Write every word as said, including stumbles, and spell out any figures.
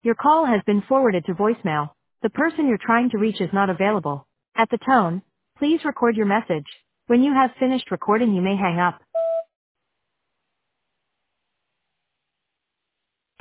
Your call has been forwarded to voicemail. The person you're trying to reach is not available. At the tone, please record your message. When you have finished recording, you may hang up.